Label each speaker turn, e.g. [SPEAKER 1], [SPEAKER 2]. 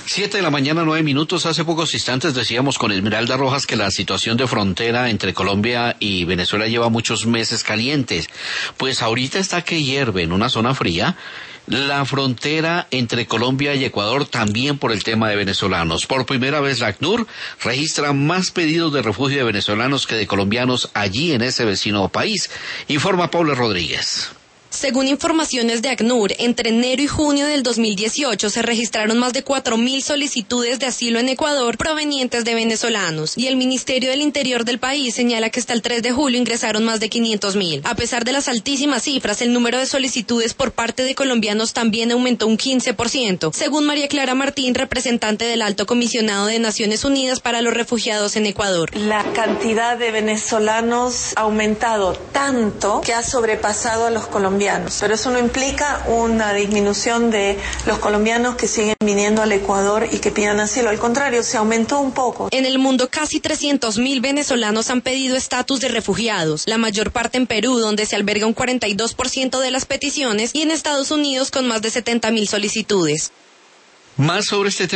[SPEAKER 1] 7:09 a.m. Hace pocos instantes decíamos con Esmeralda Rojas que la situación de frontera entre Colombia y Venezuela lleva muchos meses calientes. Pues ahorita está que hierve en una zona fría la frontera entre Colombia y Ecuador, también por el tema de venezolanos. Por primera vez la ACNUR registra más pedidos de refugio de venezolanos que de colombianos allí en ese vecino país, informa Paula Rodríguez.
[SPEAKER 2] Según informaciones de ACNUR, entre enero y junio del 2018 se registraron más de 4.000 solicitudes de asilo en Ecuador provenientes de venezolanos, y el Ministerio del Interior del país señala que hasta el 3 de julio ingresaron más de 500.000. A pesar de las altísimas cifras, el número de solicitudes por parte de colombianos también aumentó un 15%, según María Clara Martín, representante del Alto Comisionado de Naciones Unidas para los Refugiados en Ecuador.
[SPEAKER 3] La cantidad de venezolanos ha aumentado tanto que ha sobrepasado a los colombianos. Pero eso no implica una disminución de los colombianos que siguen viniendo al Ecuador y que pidan asilo. Al contrario, se aumentó un poco.
[SPEAKER 2] En el mundo, casi 300.000 venezolanos han pedido estatus de refugiados, la mayor parte en Perú, donde se alberga un 42% de las peticiones, y en Estados Unidos con más de 70.000 solicitudes.
[SPEAKER 1] Más sobre este tema